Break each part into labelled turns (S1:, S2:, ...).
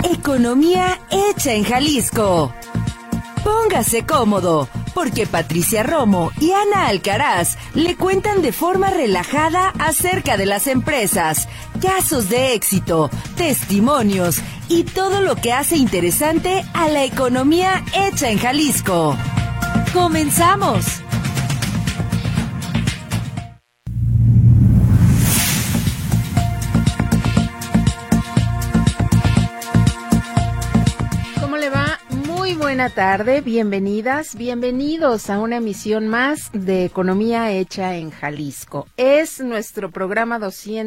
S1: Economía hecha en Jalisco. Póngase cómodo, porque Patricia Romo y Ana Alcaraz le cuentan de forma relajada acerca de las empresas, casos de éxito, testimonios y todo lo que hace interesante a la economía hecha en Jalisco. ¡Comenzamos!
S2: Buena tarde, bienvenidas, bienvenidos a una emisión más de Economía Hecha en Jalisco. Es nuestro programa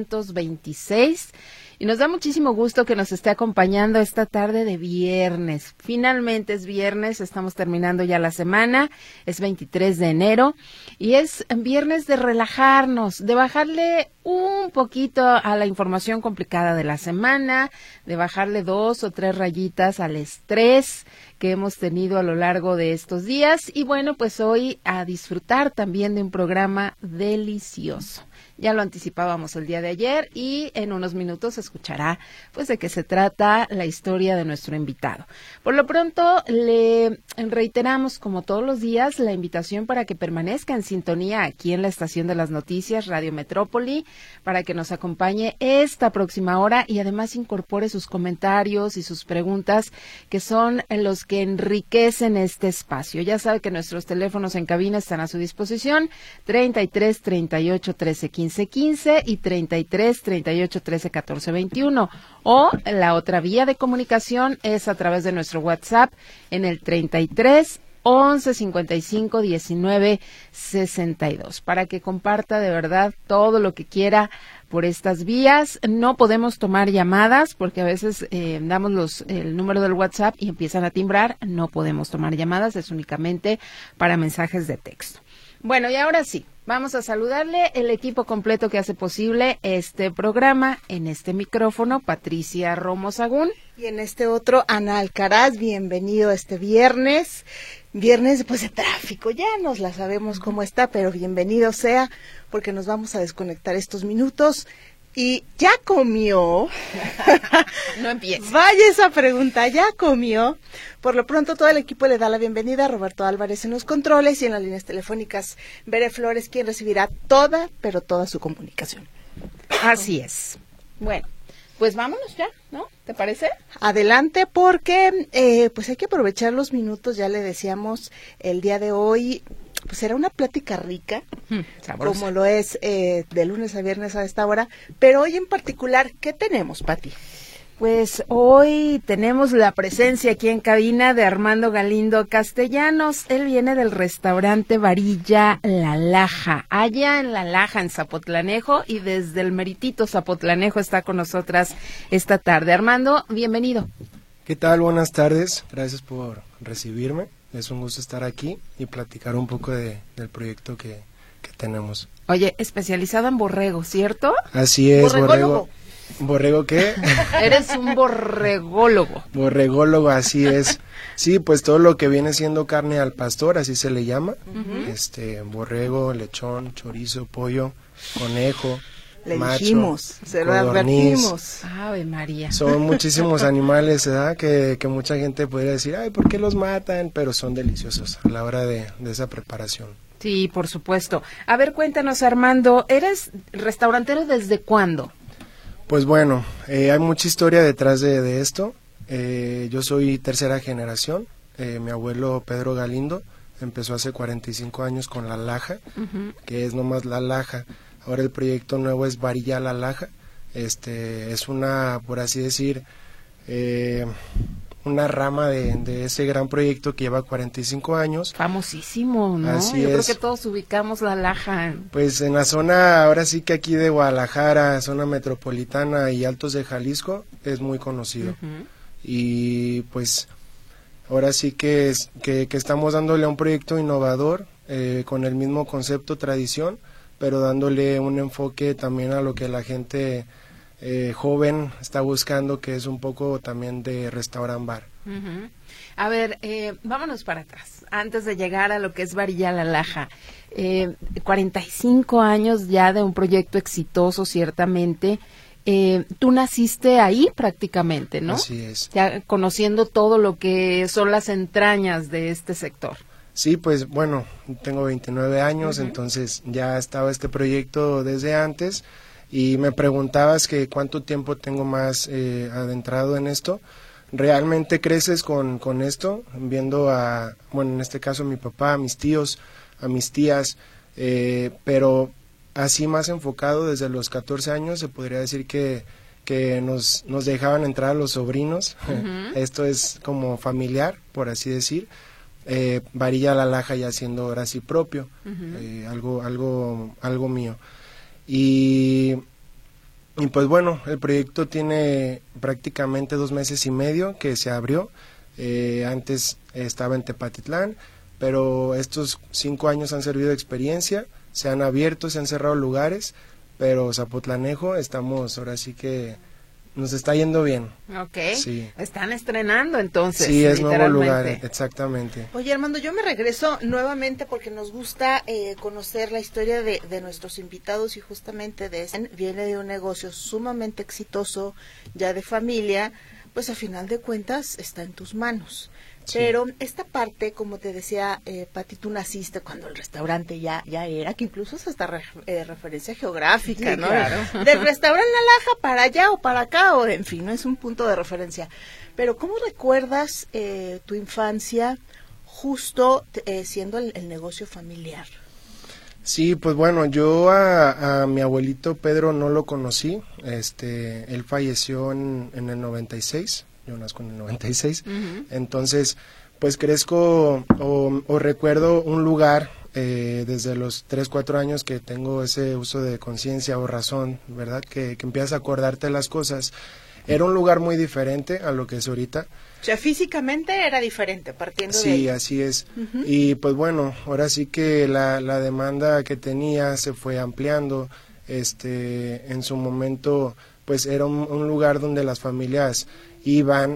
S2: 226 y nos da muchísimo gusto que nos esté acompañando esta tarde de viernes. Finalmente es viernes, estamos terminando ya la semana, es 23 de enero y es viernes de relajarnos, de bajarle un poquito a la información complicada de la semana, de bajarle 2 o 3 rayitas al estrés que hemos tenido a lo largo de estos días y bueno, pues hoy a disfrutar también de un programa delicioso. Ya lo anticipábamos el día de ayer y en unos minutos escuchará pues de qué se trata la historia de nuestro invitado. Por lo pronto le reiteramos como todos los días la invitación para que permanezca en sintonía aquí en la estación de las noticias Radio Metrópoli, para que nos acompañe esta próxima hora y además incorpore sus comentarios y sus preguntas que son los que enriquecen este espacio. Ya sabe que nuestros teléfonos en cabina están a su disposición, 33 38 13 15 15 y 33 38 13 14 21, o la otra vía de comunicación es a través de nuestro WhatsApp en el 33 11 55 19 62, para que comparta de verdad todo lo que quiera por estas vías. No podemos tomar llamadas porque a veces damos el número del WhatsApp y empiezan a timbrar. No podemos tomar llamadas, es únicamente para mensajes de texto. Bueno, y ahora sí, vamos a saludarle el equipo completo que hace posible este programa. En este micrófono, Patricia Romo Sagún.
S3: Y en este otro, Ana Alcaraz. Bienvenido este viernes. Viernes pues de tráfico, ya nos la sabemos cómo está, pero bienvenido sea, porque nos vamos a desconectar estos minutos. ¿Y ya comió?
S2: No empieces.
S3: Vaya esa pregunta, ¿ya comió? Por lo pronto todo el equipo le da la bienvenida a Roberto Álvarez en los controles y en las líneas telefónicas Bere Flores, quien recibirá toda, pero toda su comunicación.
S2: Así es. Bueno, pues vámonos ya, ¿no? ¿Te parece?
S3: Adelante, porque pues hay que aprovechar los minutos, ya le decíamos el día de hoy. Pues será una plática rica, como lo es de lunes a viernes a esta hora, pero hoy en particular, ¿qué tenemos, Pati?
S2: Pues hoy tenemos la presencia aquí en cabina de Armando Galindo Castellanos. Él viene del restaurante Varilla La Laja, allá en La Laja, en Zapotlanejo, y desde el meritito Zapotlanejo está con nosotras esta tarde. Armando, bienvenido.
S4: ¿Qué tal? Buenas tardes, gracias por recibirme. Es un gusto estar aquí y platicar un poco del proyecto que tenemos.
S2: Oye, especializado en borrego, ¿cierto?
S4: Así es,
S3: borrego.
S4: ¿Borrego qué?
S2: Eres un borrególogo.
S4: Borrególogo, así es. Sí, pues todo lo que viene siendo carne al pastor, así se le llama. Borrego, lechón, chorizo, pollo, conejo.
S3: Le
S4: macho,
S3: dijimos, se lo
S4: codorniz.
S3: advertimos.
S2: Ave María.
S4: Son muchísimos animales, ¿verdad? Que mucha gente podría decir, ay, ¿por qué los matan? Pero son deliciosos a la hora de esa preparación.
S2: Sí, por supuesto. A ver, cuéntanos, Armando, ¿eres restaurantero desde cuándo?
S4: Pues bueno, hay mucha historia detrás de esto. Yo soy tercera generación. Mi abuelo Pedro Galindo empezó hace 45 años con La Laja, que es nomás La Laja. Ahora el proyecto nuevo es Varilla La Laja. Es una, por así decir, una rama de ese gran proyecto que lleva 45 años.
S2: Famosísimo, ¿no?
S4: Así
S2: Yo
S4: es.
S2: creo que todos ubicamos La Laja.
S4: Pues en la zona, ahora sí que aquí de Guadalajara, zona metropolitana y Altos de Jalisco, es muy conocido. Y pues ahora sí que estamos dándole a un proyecto innovador, con el mismo concepto tradición, pero dándole un enfoque también a lo que la gente joven está buscando, que es un poco también de restaurant bar.
S2: A ver, vámonos para atrás, antes de llegar a lo que es Varilla La Laja. 45 años ya de un proyecto exitoso, ciertamente. Tú naciste ahí prácticamente, ¿no?
S4: Así es.
S2: Ya conociendo todo lo que son las entrañas de este sector.
S4: Sí, pues bueno, tengo 29 años, entonces ya estaba este proyecto desde antes y me preguntabas que cuánto tiempo tengo más adentrado en esto. Realmente creces con esto, viendo bueno, en este caso a mi papá, a mis tíos, a mis tías, pero así más enfocado desde los 14 años, se podría decir que nos dejaban entrar a los sobrinos. Esto es como familiar, por así decir. Varilla La Laja ya siendo ahora sí propio, algo mío. Y pues bueno, el proyecto tiene prácticamente 2 meses y medio que se abrió. Antes estaba en Tepatitlán, pero estos 5 años han servido de experiencia, se han abierto, se han cerrado lugares, pero Zapotlanejo estamos ahora sí que nos está yendo bien.
S2: Ok,
S4: sí.
S2: Están estrenando entonces.
S4: Sí, es nuevo lugar, exactamente.
S3: Oye, Armando, yo me regreso nuevamente porque nos gusta conocer la historia de nuestros invitados y justamente viene de un negocio sumamente exitoso, ya de familia, pues a final de cuentas está en tus manos. Sí. Pero esta parte, como te decía, Pati, tú naciste cuando el restaurante ya era, que incluso es hasta referencia geográfica, sí, ¿no? Claro. Del restaurante La Laja para allá o para acá, o en fin, no es un punto de referencia. Pero ¿cómo recuerdas tu infancia justo siendo el negocio familiar?
S4: Sí, pues bueno, yo a mi abuelito Pedro no lo conocí, él falleció en el 96. Yo nazco en el 96, entonces pues crezco o recuerdo un lugar desde los 3, 4 años que tengo ese uso de conciencia o razón, ¿verdad? Que empiezas a acordarte de las cosas. Era un lugar muy diferente a lo que es ahorita.
S3: O sea, físicamente era diferente, partiendo de ahí.
S4: Sí, así es. Y pues bueno, ahora sí que la demanda que tenía se fue ampliando. En su momento pues era un lugar donde las familias iban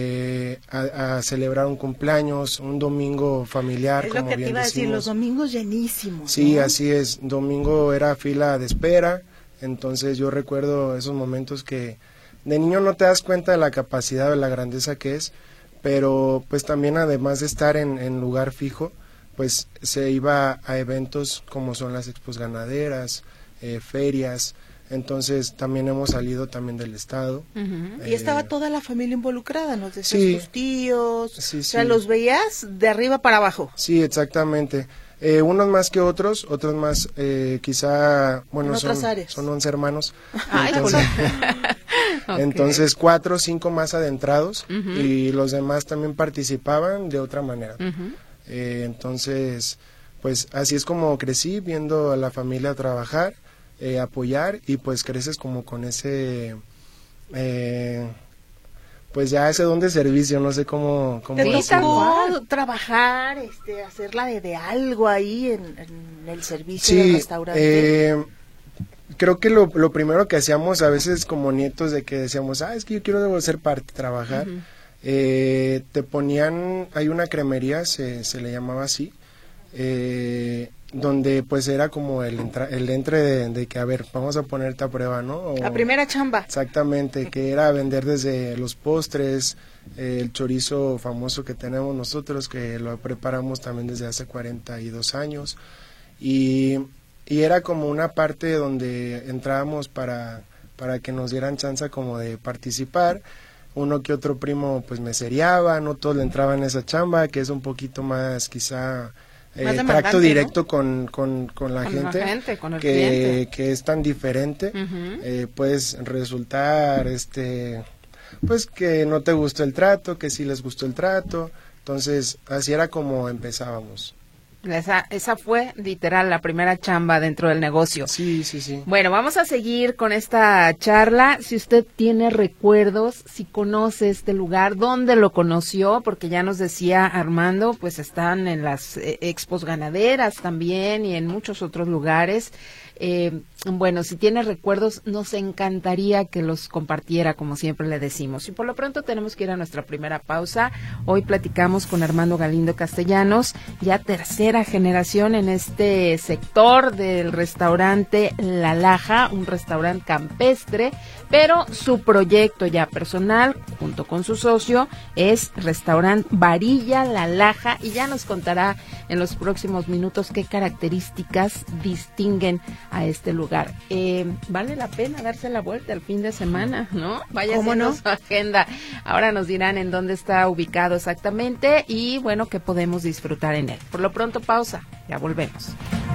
S4: a celebrar un cumpleaños, un domingo familiar.
S3: Es lo que te iba a decir, los domingos llenísimos.
S4: Sí,
S3: ¿no?
S4: Así es, domingo era fila de espera, entonces yo recuerdo esos momentos que de niño no te das cuenta de la capacidad, de la grandeza que es, pero pues también además de estar en lugar fijo, pues se iba a eventos como son las expos ganaderas, ferias. Entonces también hemos salido también del estado.
S3: Y estaba toda la familia involucrada, nos decías, tus tíos,
S4: sí,
S3: o sea, los veías de arriba para abajo.
S4: Sí, exactamente. Unos más que otros más quizá, bueno, son 11 hermanos. Entonces 4 o 5 más adentrados y los demás también participaban de otra manera. Entonces, pues así es como crecí, viendo a la familia trabajar. Apoyar y pues creces como con ese pues ya ese don de servicio, no sé cómo
S3: ¿Te tocó trabajar, hacerla de algo ahí en el servicio del restaurante?
S4: Creo que lo primero que hacíamos a veces como nietos de que decíamos, es que yo quiero ser parte, trabajar, te ponían, hay una cremería, se le llamaba así, donde pues era como el entre de que, a ver, vamos a ponerte a prueba, ¿no?
S3: La primera chamba.
S4: Exactamente, que era vender desde los postres, el chorizo famoso que tenemos nosotros, que lo preparamos también desde hace 42 años, y era como una parte donde entrábamos para que nos dieran chance como de participar. Uno que otro primo pues mesereaba, no todos le entraban a esa chamba, que es un poquito más quizá... tracto directo, ¿no? con la gente,
S2: con el cliente.
S4: Que es tan diferente, puedes resultar pues que no te gustó el trato, que sí les gustó el trato. Entonces así era como empezábamos.
S2: Esa fue literal la primera chamba dentro del negocio.
S4: Sí.
S2: Bueno, vamos a seguir con esta charla. Si usted tiene recuerdos, si conoce este lugar, dónde lo conoció, porque ya nos decía Armando, pues están en las expos ganaderas también y en muchos otros lugares. bueno, si tiene recuerdos, nos encantaría que los compartiera, como siempre le decimos. Y por lo pronto tenemos que ir a nuestra primera pausa. Hoy platicamos con Armando Galindo Castellanos, ya tercera generación en este sector del restaurante La Laja, un restaurante campestre, pero su proyecto ya personal, junto con su socio, es Restaurante Varilla La Laja, y ya nos contará en los próximos minutos qué características distinguen a este lugar. Vale la pena darse la vuelta el fin de semana, ¿no? Vaya haciendo su agenda. Ahora nos dirán en dónde está ubicado exactamente y, bueno, qué podemos disfrutar en él. Por lo pronto, pausa. Ya volvemos.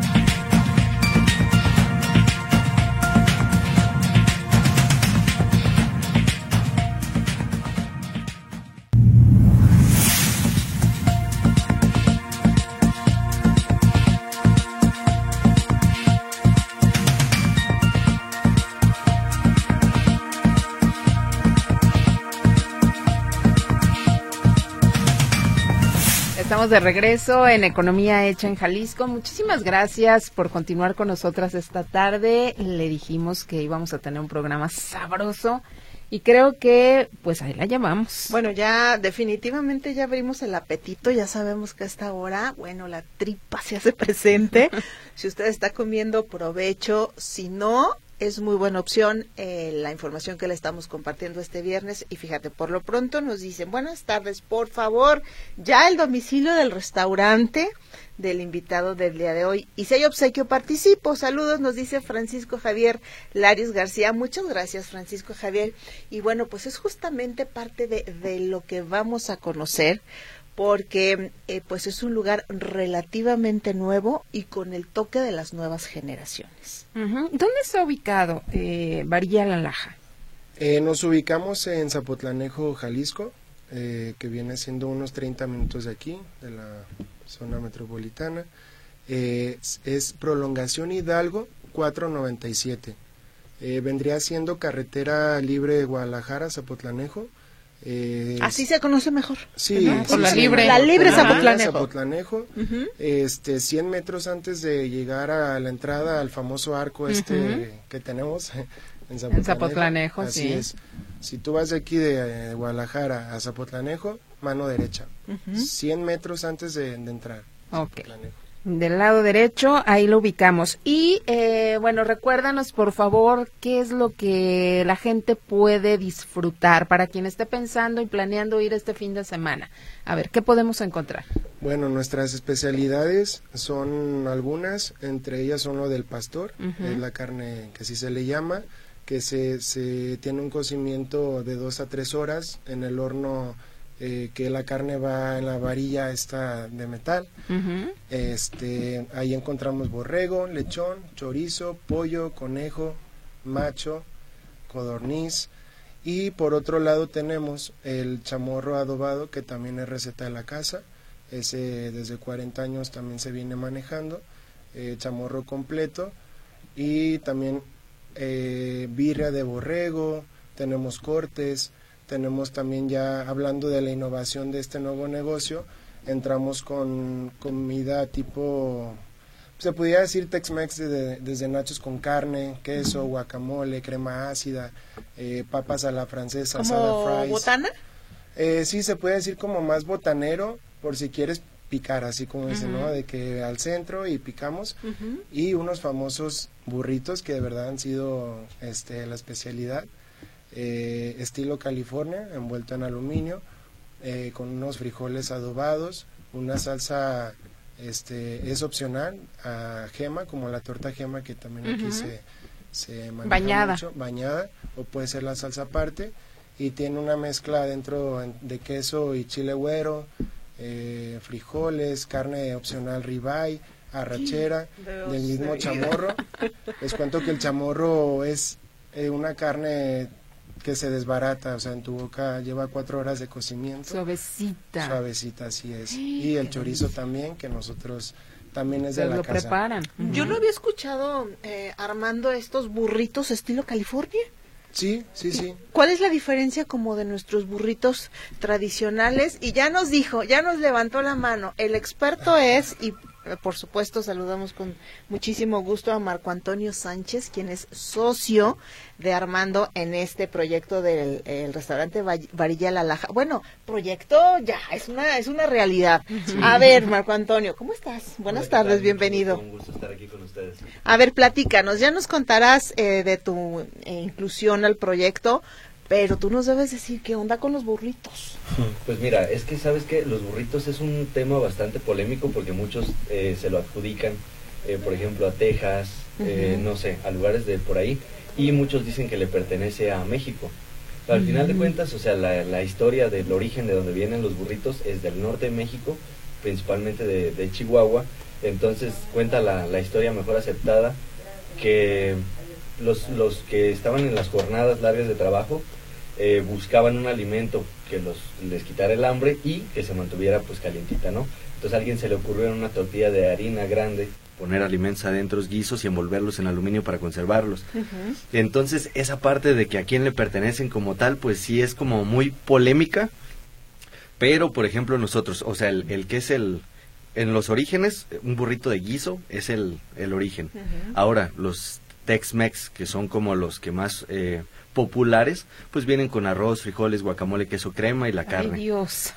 S2: Estamos de regreso en Economía Hecha en Jalisco. Muchísimas gracias por continuar con nosotras esta tarde. Le dijimos que íbamos a tener un programa sabroso y creo que pues ahí la llevamos.
S3: Bueno, ya definitivamente ya abrimos el apetito, ya sabemos que a esta hora, bueno, la tripa se hace presente. Si usted está comiendo, provecho. Si no, es muy buena opción la información que le estamos compartiendo este viernes. Y fíjate, por lo pronto nos dicen, buenas tardes, por favor, ya el domicilio del restaurante del invitado del día de hoy. Y si hay obsequio, participo. Saludos, nos dice Francisco Javier Larios García. Muchas gracias, Francisco Javier. Y bueno, pues es justamente parte de lo que vamos a conocer, porque pues es un lugar relativamente nuevo y con el toque de las nuevas generaciones.
S2: ¿Dónde está ubicado Varilla La Laja?
S4: Nos ubicamos en Zapotlanejo, Jalisco, que viene siendo unos 30 minutos de aquí, de la zona metropolitana. Es Prolongación Hidalgo 497. Vendría siendo carretera libre de Guadalajara, Zapotlanejo.
S3: Así se conoce mejor.
S4: Sí,
S2: por
S4: sí,
S2: la
S4: sí,
S2: libre.
S3: La libre
S4: Zapotlanejo.
S3: Zapotlanejo.
S4: 100 metros antes de llegar a la entrada al famoso arco que tenemos en
S2: Zapotlanejo.
S4: Así
S2: sí.
S4: es. Si tú vas de aquí de Guadalajara a Zapotlanejo, mano derecha. 100 metros antes de entrar.
S2: Ok. Del lado derecho, ahí lo ubicamos. Y, bueno, recuérdanos, por favor, qué es lo que la gente puede disfrutar para quien esté pensando y planeando ir este fin de semana. A ver, ¿qué podemos encontrar?
S4: Bueno, nuestras especialidades son algunas, entre ellas son lo del pastor, es la carne que así se le llama, que se tiene un cocimiento de 2 a 3 horas en el horno, que la carne va en la varilla esta de metal. Ahí encontramos borrego, lechón, chorizo, pollo, conejo, macho, codorniz, y por otro lado tenemos el chamorro adobado, que también es receta de la casa. Ese desde 40 años también se viene manejando, chamorro completo, y también birria de borrego, tenemos cortes. Tenemos también, ya hablando de la innovación de este nuevo negocio, entramos con comida tipo, se podría decir Tex-Mex, desde nachos con carne, queso, guacamole, crema ácida, papas a la francesa,
S3: ¿como
S4: salad fries.
S3: botana?
S4: Sí, se puede decir como más botanero, por si quieres picar, así como dice, ¿no? De que al centro y picamos. Y unos famosos burritos que de verdad han sido la especialidad. Estilo California, envuelto en aluminio, con unos frijoles adobados, una salsa es opcional, a gema, como la torta gema, que también aquí se maneja mucho, bañada, o puede ser la salsa aparte, y tiene una mezcla dentro de queso y chile güero, frijoles, carne opcional ribeye, arrachera, del mismo chamorro. Les cuento que el chamorro es una carne que se desbarata, o sea, en tu boca lleva 4 horas de cocimiento. Suavecita, así es. Y el chorizo también, que nosotros también es de la casa.
S2: Preparan.
S3: Yo no había escuchado, Armando, estos burritos estilo California.
S4: Sí.
S3: ¿Cuál es la diferencia como de nuestros burritos tradicionales? Y ya nos dijo, ya nos levantó la mano, el experto es, y por supuesto, saludamos con muchísimo gusto a Marco Antonio Sánchez, quien es socio de Armando en este proyecto del el restaurante Varilla La Laja. Bueno, proyecto ya, es una realidad. Sí. A ver, Marco Antonio, ¿cómo estás? Buenas tardes, bienvenido.
S5: Un gusto estar aquí con ustedes.
S3: A ver, platícanos, ya nos contarás de tu inclusión al proyecto, pero tú nos debes decir qué onda con los burritos.
S5: Pues mira, es que sabes que los burritos es un tema bastante polémico porque muchos se lo adjudican, por ejemplo, a Texas, no sé, a lugares de por ahí, y muchos dicen que le pertenece a México. Pero al final de cuentas, o sea, la historia del origen de donde vienen los burritos es del norte de México, principalmente de Chihuahua. Entonces cuenta la historia mejor aceptada que los que estaban en las jornadas largas de trabajo buscaban un alimento que les quitara el hambre y que se mantuviera pues calientita, ¿no? Entonces a alguien se le ocurrió en una tortilla de harina grande poner alimentos adentro, guisos, y envolverlos en aluminio para conservarlos. Entonces esa parte de que a quién le pertenecen como tal, pues sí es como muy polémica, pero por ejemplo nosotros, o sea, el que es en los orígenes, un burrito de guiso es el origen. Ahora, los Tex-Mex, que son como los que más populares, pues vienen con arroz, frijoles, guacamole, queso, crema y la carne.
S3: Ay, Dios.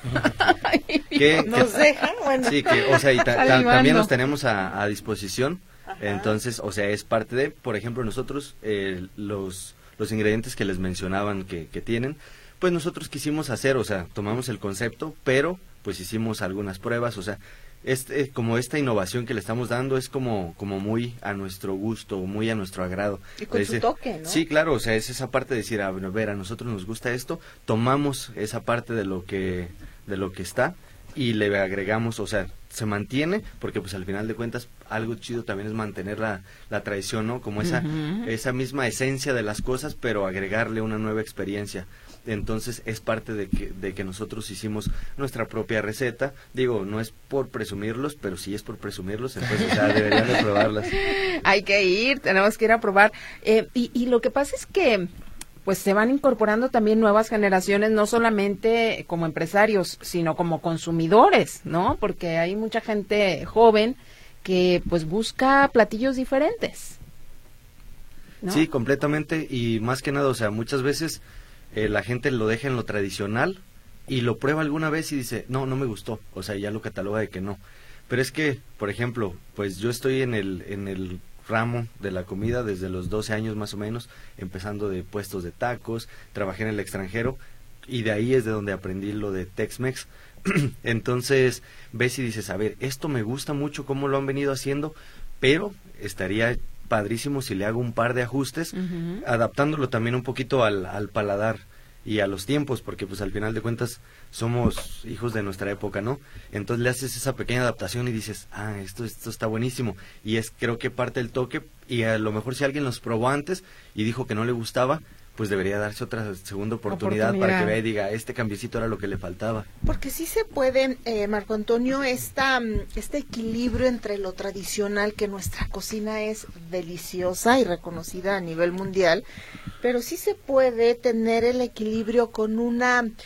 S5: Nos dejan, bueno. Sí, que, o sea, y también los tenemos a disposición. Ajá. Entonces, o sea, es parte de, por ejemplo, nosotros, los ingredientes que les mencionaban que tienen, pues nosotros quisimos hacer, o sea, tomamos el concepto, pero pues hicimos algunas pruebas, o sea, como esta innovación que le estamos dando es como muy a nuestro gusto, muy a nuestro agrado.
S3: Y con su toque, ¿no?
S5: Sí, claro, o sea, es esa parte de decir, a ver, a nosotros nos gusta esto, tomamos esa parte de lo que está y le agregamos, o sea, se mantiene, porque pues al final de cuentas algo chido también es mantener la tradición, ¿no? Como esa misma esencia de las cosas, pero agregarle una nueva experiencia. Entonces es parte de que nosotros hicimos nuestra propia receta. Digo, no es por presumirlos, pero sí es por presumirlos, entonces ya deberían de probarlas.
S2: Hay que ir, tenemos que ir a probar. Y lo que pasa es que pues se van incorporando también nuevas generaciones, no solamente como empresarios, sino como consumidores, ¿no? Porque hay mucha gente joven que pues busca platillos diferentes, ¿no?
S5: Sí, completamente, y más que nada, o sea, muchas veces la gente lo deja en lo tradicional y lo prueba alguna vez y dice, no me gustó, o sea, ya lo cataloga de que no. Pero es que, por ejemplo, pues yo estoy en el ramo de la comida desde los 12 años más o menos, empezando de puestos de tacos, trabajé en el extranjero y de ahí es de donde aprendí lo de Tex-Mex. Entonces ves y dices, a ver, esto me gusta mucho cómo lo han venido haciendo, pero estaría padrísimo si le hago un par de ajustes, adaptándolo también un poquito al paladar y a los tiempos, porque pues al final de cuentas somos hijos de nuestra época, ¿no? Entonces le haces esa pequeña adaptación y dices, esto está buenísimo, y es creo que parte del toque, y a lo mejor si alguien los probó antes y dijo que no le gustaba, pues debería darse otra segunda oportunidad para que vea y diga, este cambiecito era lo que le faltaba.
S3: Porque sí se puede, Marco Antonio, este equilibrio entre lo tradicional, que nuestra cocina es deliciosa y reconocida a nivel mundial, pero sí se puede tener el equilibrio con un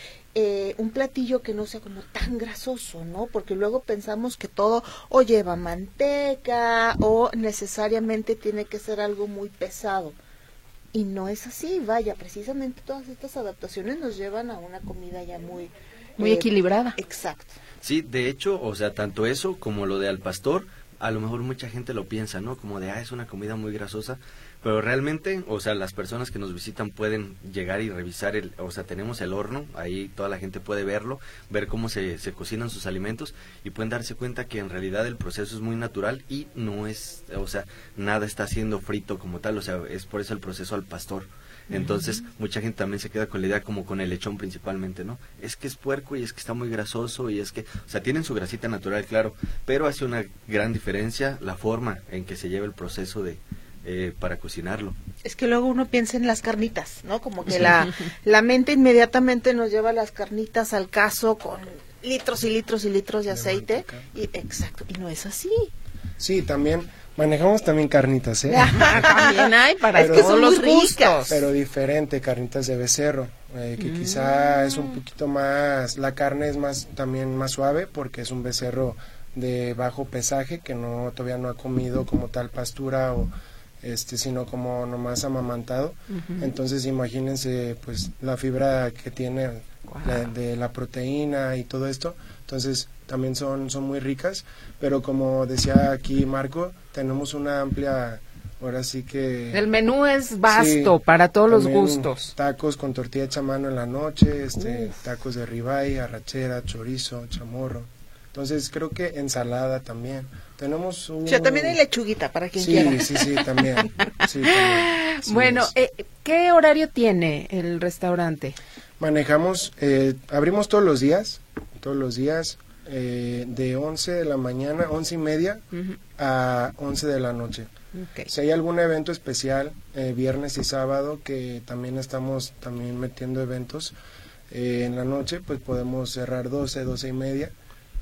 S3: platillo que no sea como tan grasoso, ¿no? Porque luego pensamos que todo o lleva manteca o necesariamente tiene que ser algo muy pesado. Y no es así, vaya, precisamente todas estas adaptaciones nos llevan a una comida ya muy
S2: equilibrada.
S3: Exacto.
S5: Sí, de hecho, o sea, tanto eso como lo de al pastor, a lo mejor mucha gente lo piensa, ¿no? Como de, es una comida muy grasosa, pero realmente, o sea, las personas que nos visitan pueden llegar y revisar o sea, tenemos el horno, ahí toda la gente puede verlo, ver cómo se cocinan sus alimentos y pueden darse cuenta que en realidad el proceso es muy natural y no es, o sea, nada está siendo frito como tal, o sea, es por eso el proceso al pastor. Entonces, mucha gente también se queda con la idea como con el lechón principalmente, ¿no? Es que es puerco y es que está muy grasoso y es que, o sea, tienen su grasita natural, claro, pero hace una gran diferencia la forma en que se lleva el proceso para cocinarlo.
S3: Es que luego uno piensa en las carnitas, ¿no? Como que la mente inmediatamente nos lleva las carnitas al caso con litros y litros y litros de aceite. Exacto, y no es así.
S4: Sí, también manejamos también carnitas, ¿eh?
S2: También hay para todos los gustos.
S4: Pero diferente, carnitas de becerro, que quizá es un poquito más, la carne es también más suave porque es un becerro de bajo pesaje, que todavía no ha comido como tal pastura o sino como nomás amamantado. Entonces imagínense pues la fibra que tiene de la proteína y todo esto. Entonces también son muy ricas, pero como decía aquí Marco, tenemos una amplia, ahora sí que...
S2: El menú es vasto, sí, para todos los gustos.
S4: Tacos con tortilla hecha a mano en la noche, tacos de ribeye, arrachera, chorizo, chamorro. Entonces creo que ensalada también. Tenemos
S3: o sea, también hay lechuguita para quien quiera.
S4: Sí, también. Sí,
S2: bueno, ¿qué horario tiene el restaurante?
S4: Manejamos, abrimos todos los días, de 11 de la mañana, 11:30 a 11 de la noche. Okay. Si hay algún evento especial, viernes y sábado, que también estamos metiendo eventos en la noche, pues podemos cerrar 12:30,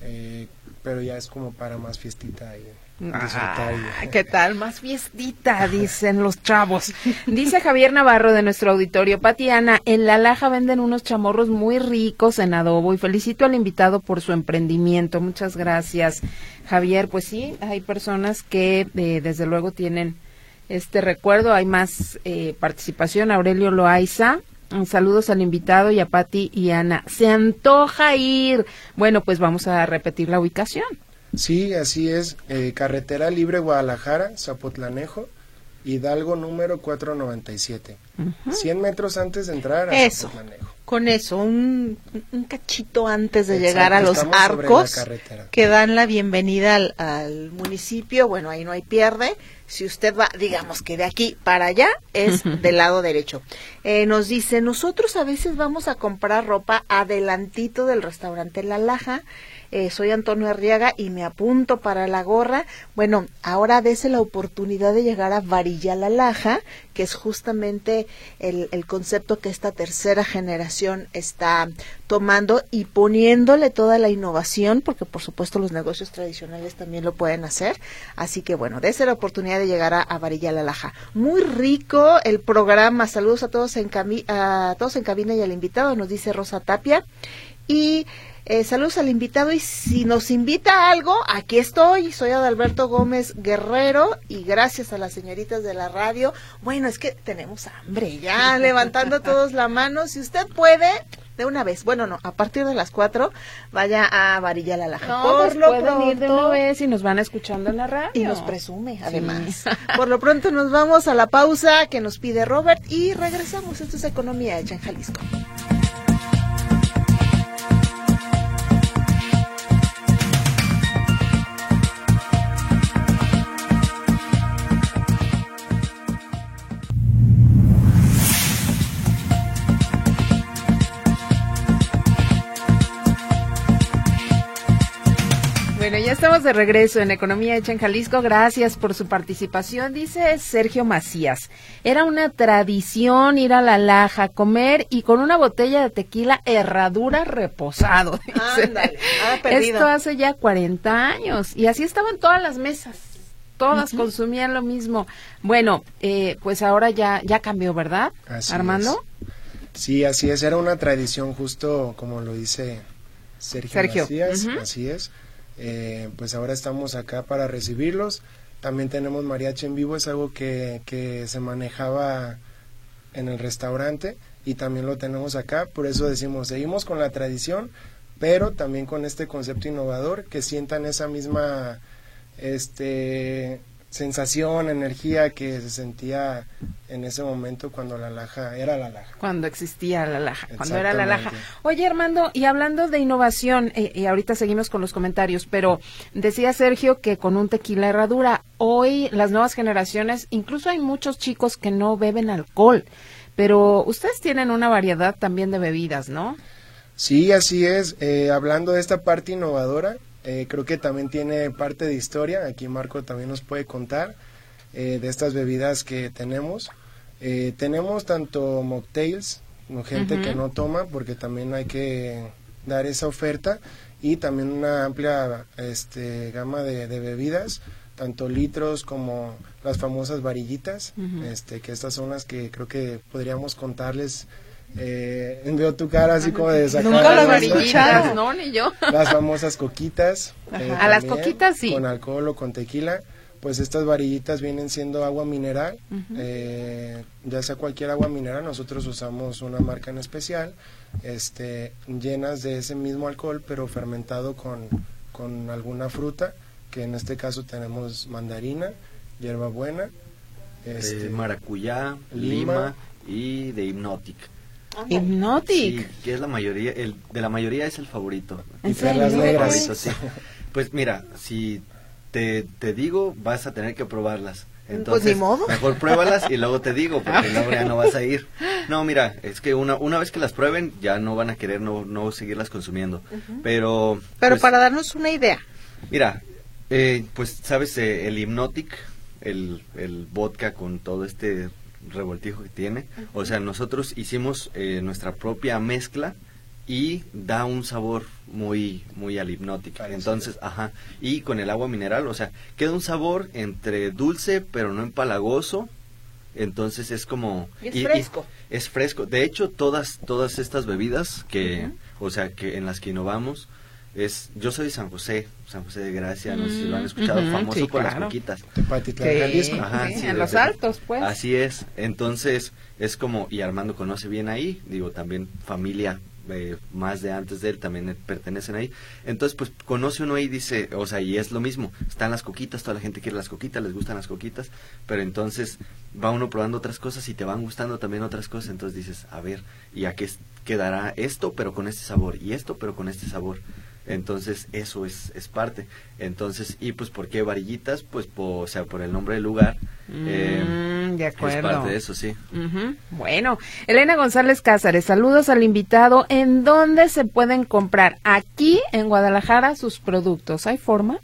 S4: pero ya es como para más fiestita y disfrutar.
S2: ¿Qué tal? Más fiestita, dicen los chavos. Dice Javier Navarro de nuestro auditorio: Pati, Ana, en La Laja venden unos chamorros muy ricos en adobo y felicito al invitado por su emprendimiento. Muchas gracias, Javier. Pues sí, hay personas que desde luego tienen este recuerdo. Hay más participación. Aurelio Loaiza: saludos al invitado y a Pati y Ana. Se antoja ir. Bueno, pues vamos a repetir la ubicación.
S4: Sí, así es. Carretera Libre Guadalajara, Zapotlanejo, Hidalgo número 497. 100 metros antes de entrar a Zapotlanejo.
S3: Con eso, un cachito antes de llegar a los arcos que dan la bienvenida al municipio. Bueno, ahí no hay pierde. Si usted va, digamos que de aquí para allá, es del lado derecho. Nos dice: nosotros a veces vamos a comprar ropa adelantito del restaurante La Laja. Soy Antonio Arriaga y me apunto para la gorra. Bueno, ahora dese la oportunidad de llegar a Varilla La Laja, que es justamente el concepto que esta tercera generación está tomando y poniéndole toda la innovación, porque por supuesto los negocios tradicionales también lo pueden hacer. Así que bueno, dese la oportunidad de llegar a Varilla La Laja. Muy rico el programa. Saludos a todos en cabina y al invitado, nos dice Rosa Tapia. Y saludos al invitado, y si nos invita a algo, aquí estoy. Soy Adalberto Gómez Guerrero y gracias a las señoritas de la radio. Bueno, es que tenemos hambre ya, levantando todos la mano. Si usted puede, de una vez, bueno, no, a partir de las 4, vaya a Varilla La Laja.
S2: No, por lo pronto, ir de una vez y nos van escuchando en la radio.
S3: Y nos presume, además. Sí. Por lo pronto nos vamos a la pausa que nos pide Robert y regresamos. Esto es Economía Hecha en Jalisco.
S2: Bueno, ya estamos de regreso en Economía Hecha en Jalisco. Gracias por su participación. Dice Sergio Macías: era una tradición ir a La Laja, comer y con una botella de tequila Herradura reposado.
S3: Ándale,
S2: esto hace ya 40 años y así estaban todas las mesas. Todas consumían lo mismo. Bueno, pues ahora ya cambió, ¿verdad, así Armando?
S4: Es. Sí, así es. Era una tradición, justo como lo dice Sergio. Macías. Así es. Pues ahora estamos acá para recibirlos. También tenemos mariachi en vivo, es algo que se manejaba en el restaurante y también lo tenemos acá. Por eso decimos, seguimos con la tradición, pero también con este concepto innovador, que sientan esa misma sensación, energía que se sentía en ese momento cuando La Laja era La Laja.
S2: Cuando existía La Laja, cuando era La Laja. Oye, Armando, y hablando de innovación, y ahorita seguimos con los comentarios, pero decía Sergio que con un tequila Herradura, hoy las nuevas generaciones, incluso hay muchos chicos que no beben alcohol, pero ustedes tienen una variedad también de bebidas, ¿no?
S4: Sí, así es. Hablando de esta parte innovadora, creo que también tiene parte de historia. Aquí Marco también nos puede contar de estas bebidas que tenemos. Tenemos tanto mocktails, gente que no toma, porque también hay que dar esa oferta, y también una amplia gama de bebidas, tanto litros como las famosas varillitas, que estas son las que creo que podríamos contarles Veo tu cara así como de sacar.
S3: Nunca lo había
S2: varillitas,
S3: escuchado.
S2: no, ni yo.
S4: Las famosas coquitas.
S2: A las
S4: también,
S2: coquitas sí.
S4: Con alcohol o con tequila. Pues estas varillitas vienen siendo agua mineral, ya sea cualquier agua mineral. Nosotros usamos una marca en especial, llenas de ese mismo alcohol, pero fermentado con alguna fruta, que en este caso tenemos mandarina, hierbabuena,
S5: maracuyá, lima y de Hypnotic.
S2: Hypnotic.
S5: Sí, que es la mayoría, de la mayoría es el favorito.
S2: ¿En
S4: y perlas
S2: serio?
S4: negras.
S5: Favorito, sí. Pues mira, si te digo, vas a tener que probarlas. Entonces,
S3: Pues ni modo.
S5: mejor pruébalas y luego te digo, porque luego ya no vas a ir. No, mira, es que una vez que las prueben, ya no van a querer no seguirlas consumiendo. Pero pues,
S3: para darnos una idea.
S5: mira, pues sabes, el Hypnotic, el vodka con todo este revoltijo que tiene, o sea, nosotros hicimos nuestra propia mezcla y da un sabor muy al Hypnotic. Entonces, y con el agua mineral, o sea, queda un sabor entre dulce pero no empalagoso. Entonces es como
S3: Y es fresco.
S5: Es fresco. De hecho, todas estas bebidas que, o sea, que en las que innovamos yo soy de San José de Gracia, no sé si lo han escuchado, famoso
S2: sí,
S5: por
S2: claro.
S5: las coquitas.
S4: Tepatitlán,
S2: Sí,
S4: Jalisco.
S2: sí, en los altos, pues.
S5: Así es. Entonces es como, y Armando conoce bien ahí, digo, también familia más de antes de él también pertenecen ahí. Entonces pues conoce uno ahí y dice, o sea, y es lo mismo, están las coquitas, toda la gente quiere las coquitas, les gustan las coquitas, pero entonces va uno probando otras cosas y te van gustando también otras cosas. Entonces dices, a ver, ¿y a qué quedará esto pero con este sabor? Y esto pero con este sabor. Entonces eso es parte. Entonces, y pues ¿por qué varillitas? Pues o sea, por el nombre del lugar.
S2: De acuerdo.
S5: Es parte de eso, sí.
S2: Bueno, Elena González Cázares, saludos al invitado. ¿En dónde se pueden comprar aquí en Guadalajara sus productos? ¿Hay forma?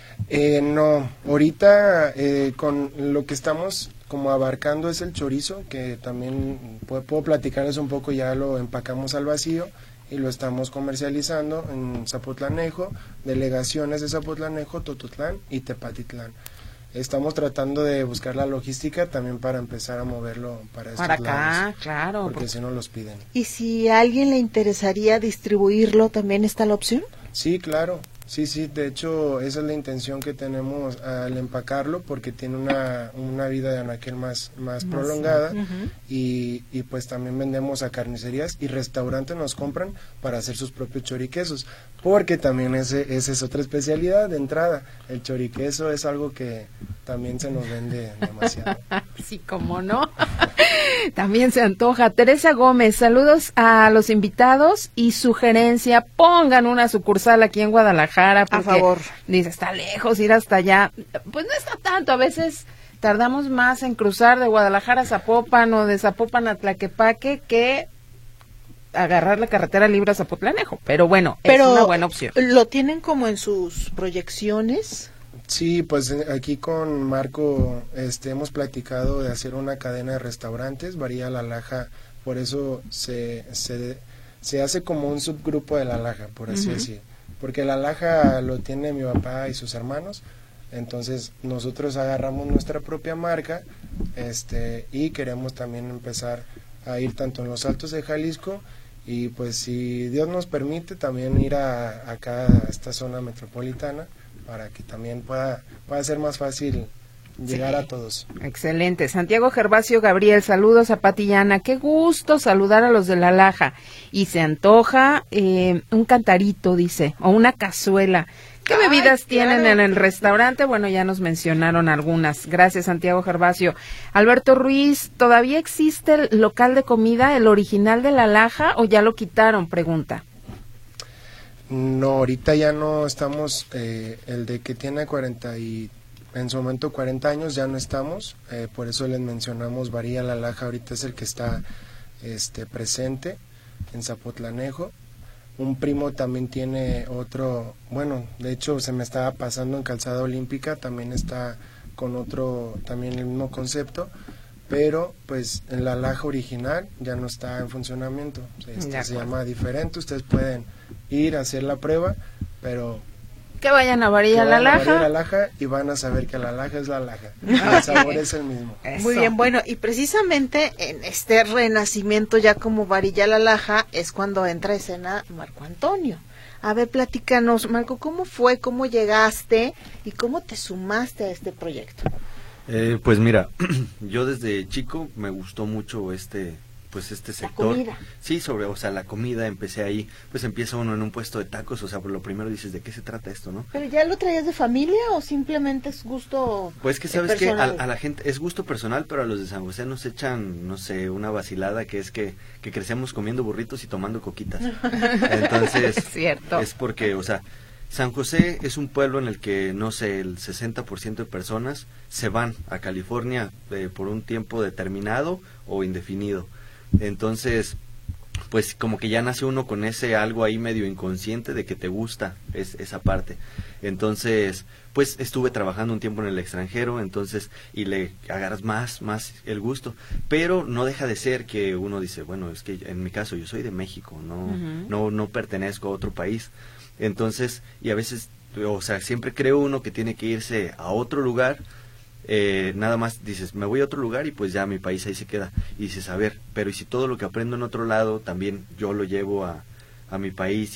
S4: No, ahorita con lo que estamos como abarcando es el chorizo, que también puedo platicarles un poco, ya lo empacamos al vacío y lo estamos comercializando en Zapotlanejo, delegaciones de Zapotlanejo, Tototlán y Tepatitlán. Estamos tratando de buscar la logística también para empezar a moverlo para estos
S2: Para acá,
S4: lados,
S2: claro.
S4: porque si no los piden.
S3: ¿Y si a alguien le interesaría distribuirlo, también está la opción?
S4: Sí, claro. Sí, de hecho esa es la intención que tenemos al empacarlo, porque tiene una vida de anaquel más prolongada. Y pues también vendemos a carnicerías y restaurantes, nos compran para hacer sus propios choriquesos, porque también esa es otra especialidad de entrada. El choriqueso es algo que también se nos vende demasiado.
S2: Sí, cómo no. También se antoja. Teresa Gómez, saludos a los invitados y sugerencia, pongan una sucursal aquí en Guadalajara. Porque,
S3: a favor.
S2: Dice, está lejos ir hasta allá. Pues no está tanto, a veces tardamos más en cruzar de Guadalajara a Zapopan o de Zapopan a Tlaquepaque que agarrar la carretera libre a Zapotlanejo. Pero bueno, es una buena opción.
S3: ¿Lo tienen como en sus proyecciones?
S4: Sí, pues aquí con Marco hemos platicado de hacer una cadena de restaurantes, Varía La Laja, por eso se hace como un subgrupo de La Laja, por así decir, porque La Laja lo tiene mi papá y sus hermanos, entonces nosotros agarramos nuestra propia marca y queremos también empezar a ir tanto en los Altos de Jalisco y pues si Dios nos permite también ir acá a esta zona metropolitana, para que también pueda ser más fácil llegar a todos.
S2: Excelente. Santiago Gervasio Gabriel, saludos a Pati y Ana. Qué gusto saludar a los de La Laja. Y se antoja un cantarito, dice, o una cazuela. ¿Qué bebidas tienen en el restaurante? Bueno, ya nos mencionaron algunas. Gracias, Santiago Gervasio. Alberto Ruiz, ¿todavía existe el local de comida, el original de La Laja, o ya lo quitaron? Pregunta.
S4: No, ahorita ya no estamos, el de que tiene en su momento 40 años ya no estamos, por eso les mencionamos Varía La Laja, ahorita es el que está presente en Zapotlanejo. Un primo también tiene otro, bueno, de hecho se me estaba pasando en Calzada Olímpica, también está con otro, también el mismo concepto, pero pues en La Laja original ya no está en funcionamiento, se llama diferente, ustedes pueden ir a hacer la prueba, pero
S2: Que vayan a Varilla La
S4: Laja y van a saber que la laja es la laja. El sabor es el mismo.
S3: Eso. Muy bien, bueno, y precisamente en este renacimiento ya como Varilla La Laja es cuando entra a escena Marco Antonio. A ver, platícanos, Marco, ¿cómo fue, cómo llegaste y cómo te sumaste a este proyecto?
S5: Pues mira, yo desde chico me gustó mucho este sector.
S3: La comida.
S5: Sí, la comida, empecé ahí, pues empieza uno en un puesto de tacos, por lo primero dices, ¿de qué se trata esto, no?
S3: ¿Pero ya lo traías de familia o simplemente es gusto
S5: Pues que sabes que
S3: personal?
S5: a la gente es gusto personal, pero a los de San José nos echan, no sé, una vacilada que es que crecemos comiendo burritos y tomando coquitas. Entonces,
S2: cierto.
S5: Es porque, San José es un pueblo en el que, no sé, el 60% de personas se van a California por un tiempo determinado o indefinido. Entonces, pues como que ya nace uno con ese algo ahí medio inconsciente de que te gusta esa parte. Entonces, pues estuve trabajando un tiempo en el extranjero, y le agarras más el gusto, pero no deja de ser que uno dice, bueno, es que en mi caso yo soy de México, no pertenezco a otro país. Entonces, y a veces, siempre creo uno que tiene que irse a otro lugar. Nada más dices, me voy a otro lugar y pues ya mi país ahí se queda. Y dices, a ver, pero ¿y si todo lo que aprendo en otro lado también yo lo llevo a mi país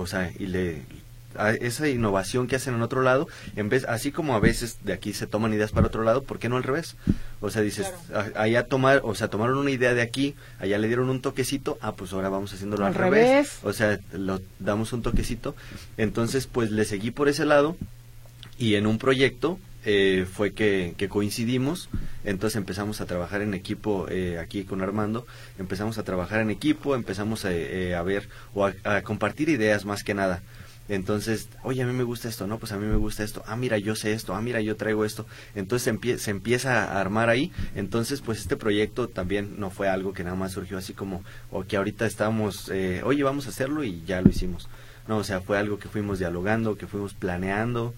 S5: a esa innovación que hacen en otro lado, así como a veces de aquí se toman ideas para otro lado, ¿por qué no al revés? Dices, claro. Allá tomaron una idea de aquí, allá le dieron un toquecito, pues ahora vamos haciéndolo al revés. Lo damos un toquecito. Entonces, pues le seguí por ese lado y en un proyecto fue que coincidimos. Entonces empezamos a trabajar en equipo aquí con Armando, empezamos a trabajar en equipo, empezamos a ver o a compartir ideas más que nada. Entonces, oye, a mí me gusta esto, no, pues a mí me gusta esto, mira, yo sé esto, mira, yo traigo esto. Entonces se empieza a armar ahí. Entonces, pues este proyecto también no fue algo que nada más surgió así como, o que ahorita estábamos, oye, vamos a hacerlo y ya lo hicimos. No, fue algo que fuimos dialogando, que fuimos planeando.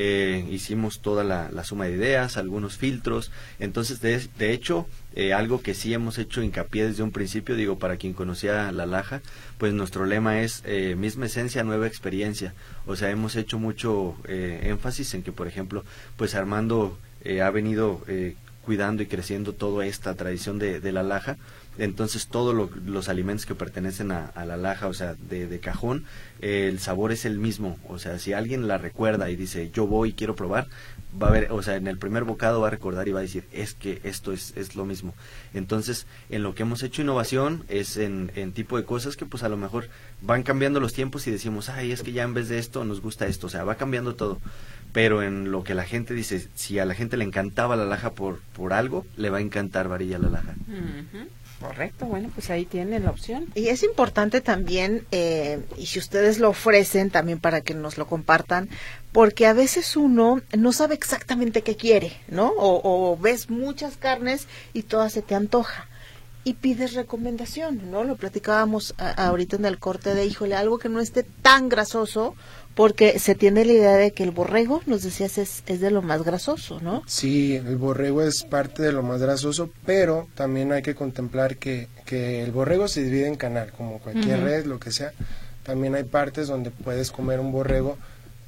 S5: Hicimos toda la suma de ideas, algunos filtros. Entonces, de hecho, algo que sí hemos hecho hincapié desde un principio, digo, para quien conocía La Laja, pues nuestro lema es misma esencia, nueva experiencia. Hemos hecho mucho énfasis en que, por ejemplo, pues Armando ha venido cuidando y creciendo toda esta tradición de La Laja. Entonces todos los alimentos que pertenecen a La Laja, de cajón, el sabor es el mismo. Si alguien la recuerda y dice, yo voy y quiero probar, va a ver, en el primer bocado va a recordar y va a decir, es que esto es lo mismo. Entonces, en lo que hemos hecho innovación es en tipo de cosas que pues a lo mejor van cambiando los tiempos y decimos, es que ya en vez de esto nos gusta esto, va cambiando todo. Pero en lo que la gente dice, si a la gente le encantaba La Laja por algo, le va a encantar Varilla La Laja.
S2: Uh-huh. Correcto, bueno, pues ahí tienen la opción.
S3: Y es importante también, y si ustedes lo ofrecen, también para que nos lo compartan, porque a veces uno no sabe exactamente qué quiere, ¿no? O ves muchas carnes y todas se te antoja. Y pides recomendación, ¿no? Lo platicábamos ahorita en el corte de, híjole, algo que no esté tan grasoso, porque se tiene la idea de que el borrego, nos decías, es de lo más grasoso, ¿no?
S4: Sí, el borrego es parte de lo más grasoso, pero también hay que contemplar que el borrego se divide en canal, como cualquier res, lo que sea. También hay partes donde puedes comer un borrego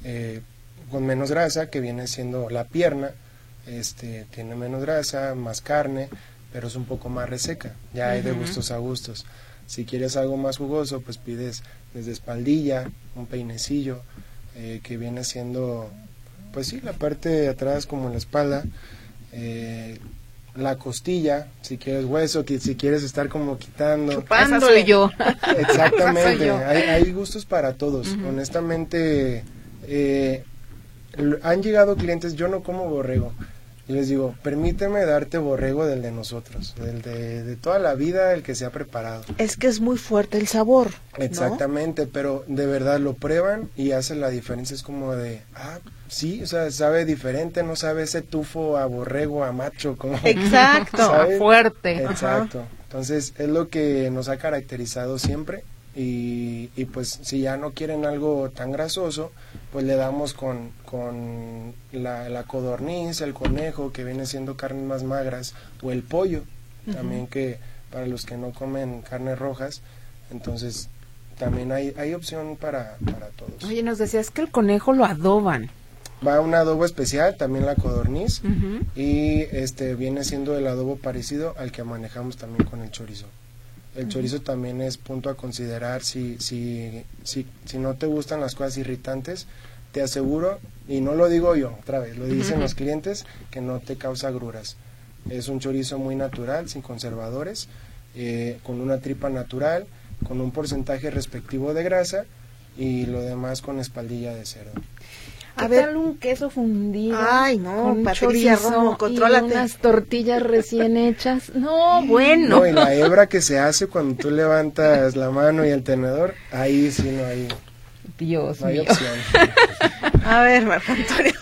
S4: con menos grasa, que viene siendo la pierna, tiene menos grasa, más carne, pero es un poco más reseca. Ya hay de gustos a gustos. Si quieres algo más jugoso, pues pides desde espaldilla, un peinecillo, que viene siendo, pues sí, la parte de atrás como la espalda, la costilla, si quieres hueso, si quieres estar como quitando.
S2: Esa soy yo.
S4: Exactamente,
S2: soy yo.
S4: Hay gustos para todos. Honestamente, han llegado clientes, yo no como borrego. Y les digo, permíteme darte borrego del de nosotros, del de toda la vida, el que se ha preparado.
S3: Es que es muy fuerte el sabor, ¿no?
S4: Exactamente, pero de verdad lo prueban y hacen la diferencia. Es como de, sí, sabe diferente, no sabe ese tufo a borrego, a macho. Como,
S2: exacto, ¿sabe? Fuerte.
S4: Exacto, entonces es lo que nos ha caracterizado siempre. Y pues si ya no quieren algo tan grasoso, pues le damos con la codorniz, el conejo, que viene siendo carnes más magras, o el pollo, también, que para los que no comen carnes rojas, entonces también hay opción para todos.
S2: Oye, nos decías que el conejo lo adoban.
S4: Va un adobo especial, también la codorniz,
S2: Uh-huh.
S4: y viene siendo el adobo parecido al que manejamos también con el chorizo. El chorizo también es punto a considerar si no te gustan las cosas irritantes, te aseguro, y no lo digo yo, otra vez, lo dicen los clientes, que no te causa agruras. Es un chorizo muy natural, sin conservadores, con una tripa natural, con un porcentaje respectivo de grasa y lo demás con espaldilla de cerdo.
S2: ¿Qué tal un queso fundido?
S3: Ay, no,
S2: con
S3: Patricia
S2: chorizo
S3: Romo, contrólate.
S2: y unas tortillas recién hechas. No, bueno.
S4: No, y la hebra que se hace cuando tú levantas la mano y el tenedor, ahí sí no hay,
S2: Dios
S4: no hay
S2: mío.
S4: opción.
S3: A ver, Marco Antonio,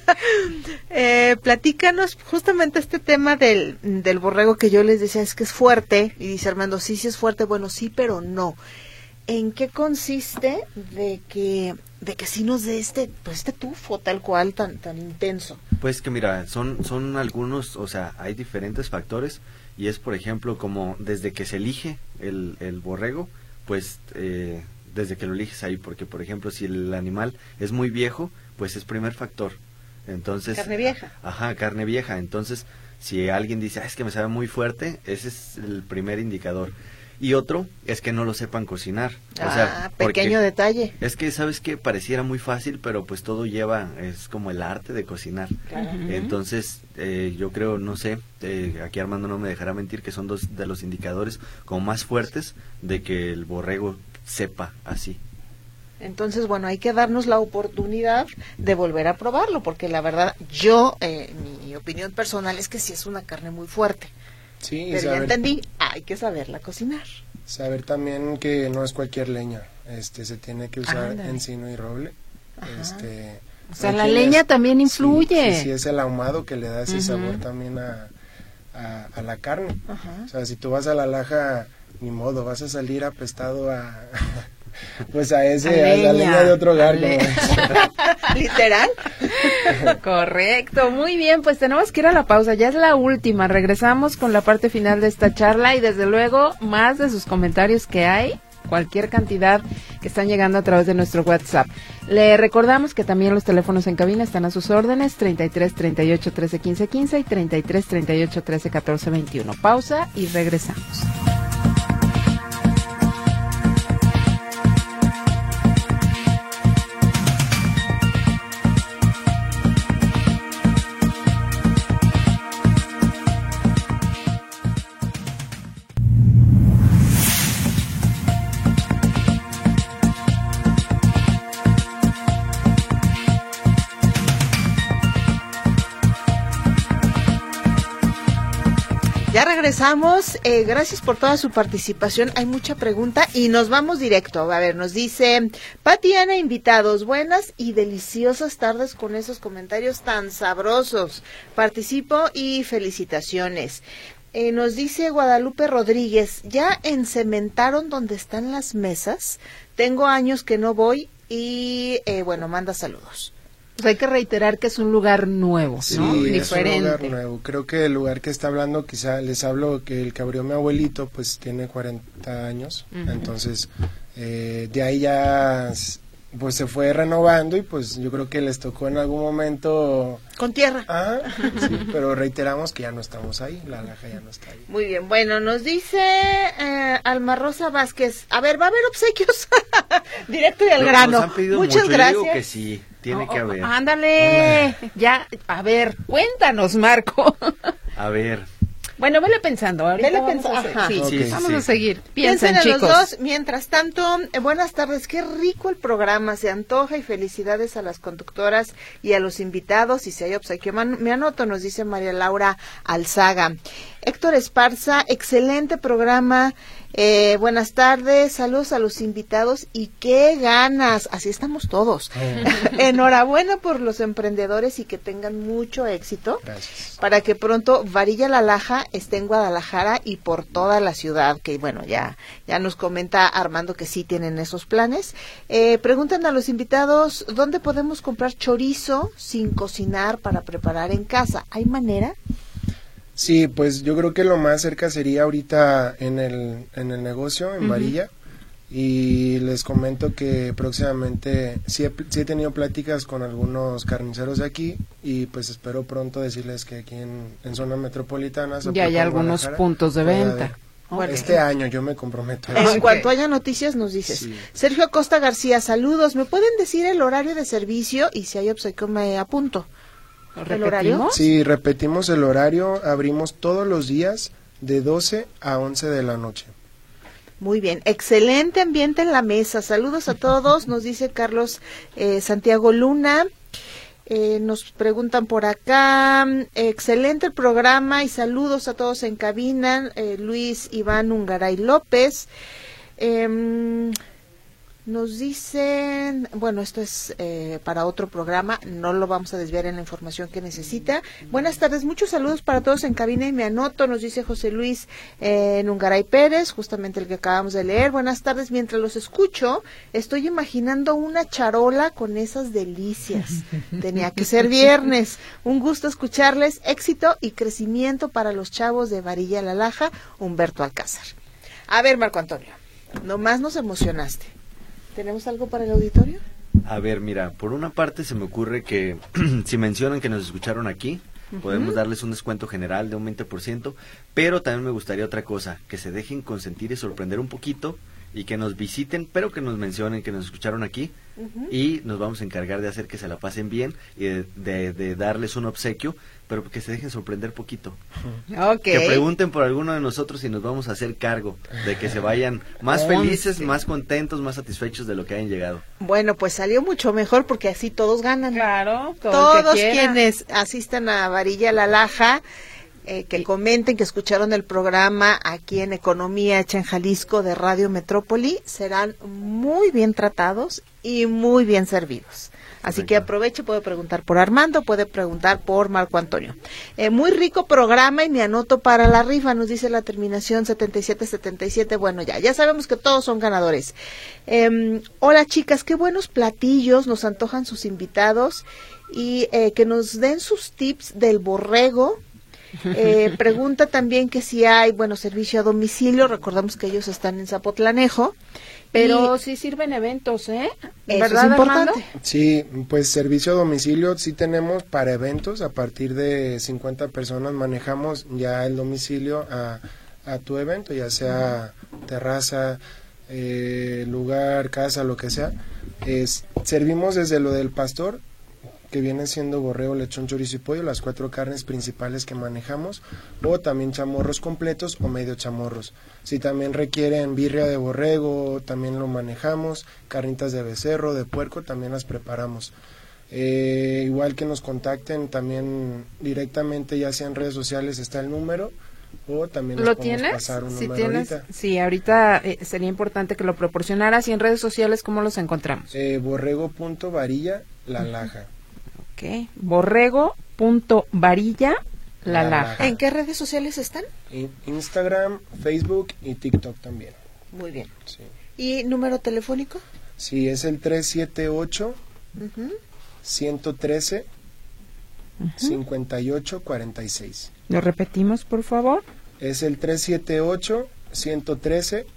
S3: platícanos justamente este tema del borrego que yo les decía, es que es fuerte, y dice Armando, sí es fuerte, bueno, sí, pero no. ¿En qué consiste de que sí nos dé este tufo tal cual, tan intenso?
S6: Pues que mira, son algunos, o sea, hay diferentes factores, y es por ejemplo como desde que se elige el borrego, pues desde que lo eliges ahí, porque por ejemplo si el animal es muy viejo, pues es primer factor. Entonces,
S3: carne vieja.
S6: Ajá, carne vieja. Entonces, si alguien dice, es que me sabe muy fuerte, ese es el primer indicador. Y otro es que no lo sepan cocinar. O sea,
S3: pequeño detalle.
S6: Es que, ¿sabes qué? Pareciera muy fácil, pero pues todo es como el arte de cocinar.
S3: Claro.
S6: Entonces, yo creo, no sé, aquí Armando no me dejará mentir, que son dos de los indicadores como más fuertes de que el borrego sepa así.
S3: Entonces, bueno, hay que darnos la oportunidad de volver a probarlo, porque la verdad, yo, mi opinión personal es que sí es una carne muy fuerte.
S4: Sí,
S3: pero ya entendí, hay que saberla cocinar.
S4: Saber también que no es cualquier leña, se tiene que usar
S3: Ándale.
S4: encino y roble.
S2: O sea, la leña también influye.
S4: Sí, es el ahumado que le da ese sabor también a la carne.
S3: Ajá.
S4: O sea, si tú vas a la laja, ni modo, vas a salir apestado pues a la leña de otro hogar.
S3: ¿Literal?
S2: Correcto, muy bien, pues tenemos que ir a la pausa, ya es la última, regresamos con la parte final de esta charla y desde luego más de sus comentarios que hay, cualquier cantidad que están llegando a través de nuestro WhatsApp. Le recordamos que también los teléfonos en cabina están a sus órdenes, 33 38 13 15 15 y 33 38 13 14 21. Pausa y regresamos.
S3: Ya regresamos, gracias por toda su participación, hay mucha pregunta y nos vamos directo. A ver, nos dice Pati, Ana, invitados, buenas y deliciosas tardes con esos comentarios tan sabrosos. Participo y felicitaciones. Nos dice Guadalupe Rodríguez, ¿ya encementaron donde están las mesas? Tengo años que no voy y bueno, manda saludos.
S2: Pues hay que reiterar que es un lugar nuevo, ¿no?
S4: Sí,
S2: Diferente.
S4: es un lugar nuevo. Creo que el lugar que está hablando, quizá les hablo que el que abrió mi abuelito, pues tiene 40 años. Entonces, de ahí ya pues se fue renovando y pues yo creo que les tocó en algún momento...
S3: Con tierra.
S4: Sí, pero reiteramos que ya no estamos ahí, la laja ya no está ahí.
S3: Muy bien, bueno, nos dice Alma Rosa Vázquez, a ver, va a haber obsequios, directo y al grano.
S6: Nos han pedido
S3: Muchas
S6: mucho,
S3: gracias.
S6: yo digo que sí, tiene que haber.
S2: Ándale, ya, a ver, cuéntanos, Marco.
S6: A ver.
S2: Bueno, vele pensando, ahorita
S3: Vele
S2: vamos
S3: pensando,
S2: a seguir.
S3: ajá.
S2: Sí,
S6: Sí, sí,
S2: vamos
S6: sí.
S2: a seguir.
S3: Piensen
S2: Piensen,
S3: en
S2: chicos.
S3: los dos. Mientras tanto, buenas tardes. Qué rico el programa. Se antoja y felicidades a las conductoras y a los invitados. Y si hay obsequio, me anoto, nos dice María Laura Alzaga. Héctor Esparza, excelente programa. Buenas tardes, saludos a los invitados y qué ganas, así estamos todos. Enhorabuena por los emprendedores y que tengan mucho éxito.
S4: Gracias.
S3: Para que pronto Varilla La Laja esté en Guadalajara y por toda la ciudad, que bueno, ya nos comenta Armando que sí tienen esos planes. Preguntan a los invitados, ¿dónde podemos comprar chorizo sin cocinar para preparar en casa? ¿Hay manera?
S4: Sí, pues yo creo que lo más cerca sería ahorita en el negocio, en Varilla. Y les comento que próximamente sí he tenido pláticas con algunos carniceros de aquí y pues espero pronto decirles que aquí en zona metropolitana
S2: ya hay algunos puntos de venta.
S4: Bueno, este año yo me comprometo.
S3: En cuanto haya noticias nos dices. Sí. Sergio Acosta García, saludos. ¿Me pueden decir el horario de servicio? Y si hay obsequio me apunto.
S2: ¿El horario?
S4: Sí, repetimos el horario. Abrimos todos los días de 12 a 11 de la noche.
S3: Muy bien, excelente ambiente en la mesa. Saludos a todos, nos dice Carlos Santiago Luna. Nos preguntan por acá, excelente el programa y saludos a todos en cabina. Luis Iván Ungaray López. Nos dicen, bueno, esto es para otro programa, no lo vamos a desviar en la información que necesita. Buenas tardes, muchos saludos para todos en cabina y me anoto, nos dice José Luis Nungaray Pérez, justamente el que acabamos de leer. Buenas tardes, mientras los escucho, estoy imaginando una charola con esas delicias. Tenía que ser viernes. Un gusto escucharles, éxito y crecimiento para los chavos de Varilla La Laja, Humberto Alcázar. A ver, Marco Antonio, nomás nos emocionaste. ¿Tenemos algo para el auditorio?
S6: A ver, mira, por una parte se me ocurre que si mencionan que nos escucharon aquí, podemos darles un descuento general de un 20%, pero también me gustaría otra cosa, que se dejen consentir y sorprender un poquito y que nos visiten, pero que nos mencionen que nos escucharon aquí y nos vamos a encargar de hacer que se la pasen bien y de darles un obsequio, pero que se dejen sorprender poquito.
S3: Okay.
S6: Que pregunten por alguno de nosotros y nos vamos a hacer cargo de que se vayan más felices, más contentos, más satisfechos de lo que hayan llegado.
S3: Bueno, pues salió mucho mejor porque así todos ganan.
S2: Claro,
S3: todos quienes asistan a Varilla La Laja, que comenten que escucharon el programa aquí en Economía Hecha en Jalisco de Radio Metrópoli, serán muy bien tratados y muy bien servidos. Así que aproveche, puede preguntar por Armando, puede preguntar por Marco Antonio. Muy rico programa y me anoto para la rifa, nos dice la terminación 7777. Bueno, ya sabemos que todos son ganadores. Hola chicas, qué buenos platillos nos antojan sus invitados y que nos den sus tips del borrego. Pregunta también que si hay, servicio a domicilio, recordamos que ellos están en Zapotlanejo.
S2: Pero sí sirven eventos, ¿eh?
S3: ¿Verdad, es importante? Armando?
S4: Sí, pues servicio a domicilio sí tenemos para eventos, a partir de 50 personas manejamos ya el domicilio a tu evento, ya sea terraza, lugar, casa, lo que sea. Servimos desde lo del pastor, que viene siendo borrego, lechón, chorizo y pollo, las 4 carnes principales que manejamos, o también chamorros completos o medio chamorros. Si también requieren birria de borrego, también lo manejamos, carnitas de becerro, de puerco, también las preparamos. Igual que nos contacten también directamente, ya sea en redes sociales está el número, o también les podemos pasar un número ahorita.
S2: Sí, ahorita sería importante que lo proporcionaras. Y en redes sociales, ¿cómo los encontramos?
S4: Borrego.varilla La Laja.
S2: Ok, borrego.varilla La Laja.
S3: ¿En qué redes sociales están?
S4: Instagram, Facebook y TikTok también.
S3: Muy bien.
S4: Sí.
S3: ¿Y número telefónico?
S4: Sí, es el 378 113 5846.
S2: ¿Lo repetimos, por favor?
S4: Es el 378 113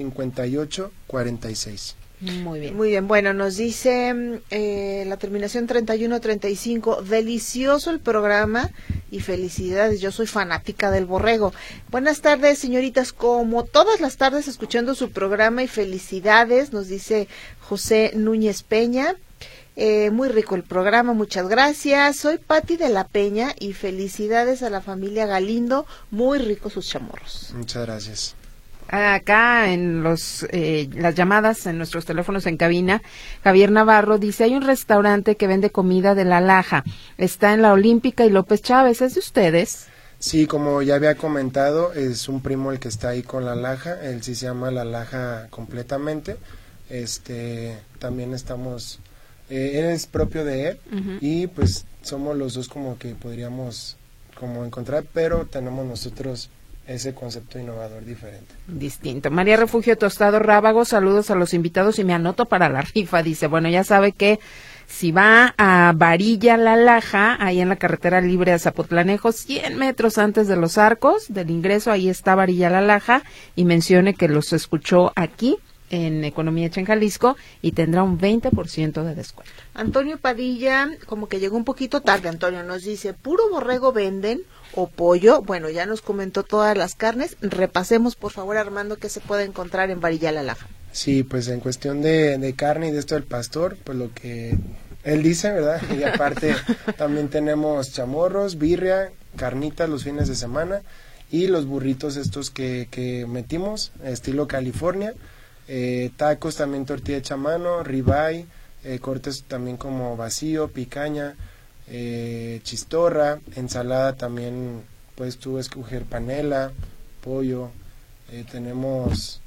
S4: 5846.
S3: Muy bien. Muy bien. Bueno, nos dice la terminación 3135, delicioso el programa y felicidades, yo soy fanática del borrego. Buenas tardes, señoritas, como todas las tardes escuchando su programa y felicidades, nos dice José Núñez Peña. Muy rico el programa, muchas gracias. Soy Pati de la Peña y felicidades a la familia Galindo, muy ricos sus chamorros.
S4: Muchas gracias.
S2: Acá en las llamadas en nuestros teléfonos en cabina, Javier Navarro dice, hay un restaurante que vende comida de La Laja, está en la Olímpica y López Chávez, ¿es de ustedes?
S4: Sí, como ya había comentado, es un primo el que está ahí con La Laja, él sí se llama La Laja completamente, también estamos, él es propio de él, y pues somos los dos como que podríamos como encontrar, pero tenemos nosotros ese concepto innovador diferente.
S2: Distinto. María Refugio Tostado Rábago, saludos a los invitados y me anoto para la rifa. Dice, bueno, ya sabe que si va a Varilla La Laja, ahí en la carretera libre a Zapotlanejo, 100 metros antes de los arcos del ingreso, ahí está Varilla La Laja, y mencione que los escuchó aquí en Economía Hecha en Jalisco y tendrá un 20% de descuento.
S3: Antonio Padilla, como que llegó un poquito tarde, Antonio, nos dice, ¿puro borrego venden o pollo? Bueno, ya nos comentó todas las carnes. Repasemos, por favor, Armando, qué se puede encontrar en Varilla La Laja.
S4: Sí, pues en cuestión de carne y de esto del pastor, pues lo que él dice, ¿verdad? Y aparte también tenemos chamorros, birria, carnitas los fines de semana y los burritos estos que metimos, estilo California, tacos también tortilla hecha a mano, ribeye, cortes también como vacío, picaña, chistorra, ensalada también, puedes tú escoger panela, pollo, tenemos...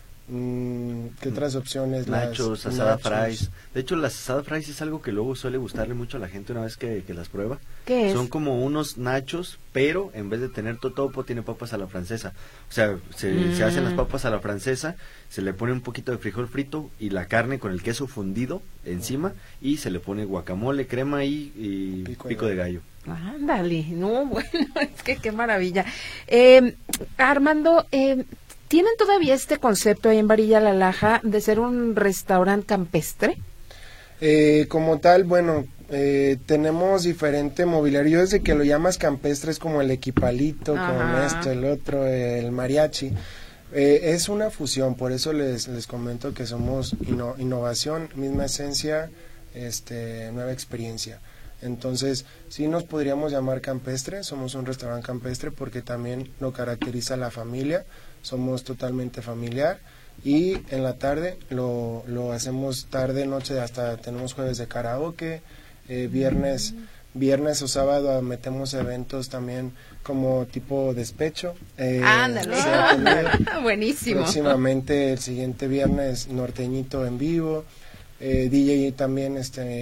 S4: ¿qué otras opciones?
S6: Nachos, asada fries. De hecho, las asada fries es algo que luego suele gustarle mucho a la gente una vez que las prueba.
S2: ¿Qué es?
S6: Son como unos nachos, pero en vez de tener totopo, tiene papas a la francesa. O sea, se hacen las papas a la francesa, se le pone un poquito de frijol frito y la carne con el queso fundido encima, y se le pone guacamole, crema y pico de gallo.
S2: Ándale, no, bueno, es que qué maravilla. Armando, ¿tienen todavía este concepto ahí en Varilla La Laja de ser un restaurante campestre?
S4: Como tal, bueno, tenemos diferente mobiliario. Yo desde que lo llamas campestre es como el equipalito, con esto, el otro, el mariachi. Es una fusión, por eso les comento que somos innovación, misma esencia, nueva experiencia. Entonces, sí nos podríamos llamar campestre, somos un restaurante campestre porque también lo caracteriza la familia, somos totalmente familiar, y en la tarde lo hacemos tarde, noche, hasta tenemos jueves de karaoke, viernes o sábado metemos eventos también como tipo despecho.
S2: Ándale, buenísimo.
S4: Próximamente el siguiente viernes norteñito en vivo, DJ también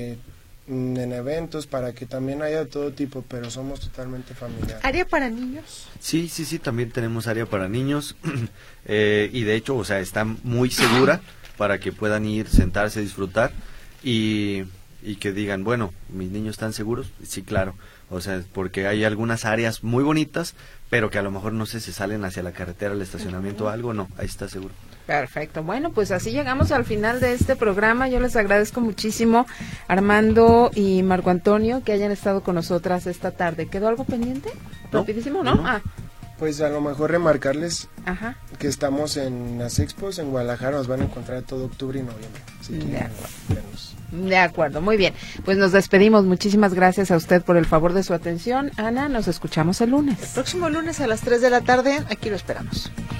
S4: en eventos para que también haya todo tipo, pero somos totalmente familiares.
S3: ¿Área para niños?
S6: Sí, también tenemos área para niños y de hecho, o sea, está muy segura para que puedan ir, sentarse, disfrutar y que digan, bueno, mis niños están seguros. Sí, claro, o sea, porque hay algunas áreas muy bonitas, pero que a lo mejor no sé, se salen hacia la carretera, el estacionamiento o algo, no, ahí está seguro.
S2: Perfecto. Bueno, pues así llegamos al final de este programa. Yo les agradezco muchísimo, Armando y Marco Antonio, que hayan estado con nosotras esta tarde. ¿Quedó algo pendiente?
S6: No,
S2: ¿Rapidísimo, no?
S6: no.
S4: Pues a lo mejor remarcarles que estamos en las expos en Guadalajara, nos van a encontrar todo octubre y noviembre. Así que
S2: De acuerdo, muy bien. Pues nos despedimos. Muchísimas gracias a usted por el favor de su atención. Ana, nos escuchamos el lunes.
S3: El próximo lunes a las 3 de la tarde, aquí lo esperamos.